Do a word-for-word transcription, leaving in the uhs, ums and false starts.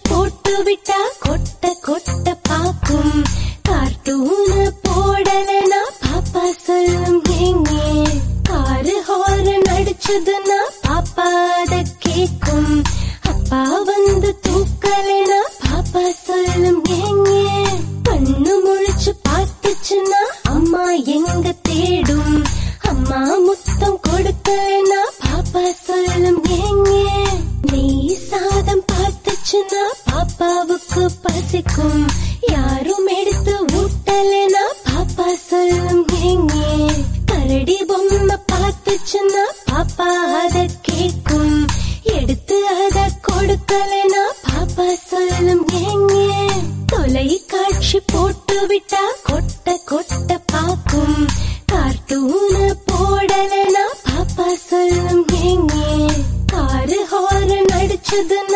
போட்டு விட்டா கொட்ட கொட்ட பாக்கும். கார்ட்டூன் போடலனா பாப்பா சொல்லும் ஏங்கே. காரு ஹாரன் அடிச்சதுன்னா பாப்பா அத கேக்கும். அப்பா வந்து தூக்கலனா பாப்பா சொல்லும் ஏங்கே. கண்ணு முழிச்சு பார்த்துச்சுன்னா அம்மா எங்க தேடும். அம்மா முத்தம் கொடுக்கலனா பாப்பா சொல்லும் ஏங்கே. நெய் சாதம் பார்த்துச்சுன்னா பாப்பாவுக்கு பசிக்கும். யாரும் எடுத்து ஊட்டலனா பாப்பா சொல்லும் ஏங்கே. கரடி பொம்மை பார்த்துச்சுன்னா பாப்பா அத கேக்கும். எடுத்து அத கொடுக்கலனா பாப்பா சொல்லும் ஏங்கே. தொலைக்காட்சி போட்டு விட்டா கொட்ட கொட்ட பாக்கும். கார்ட்டூன் போடலனா பாப்பா சொல்லும் ஏங்கே. Car horn அடிச்சதுன்னா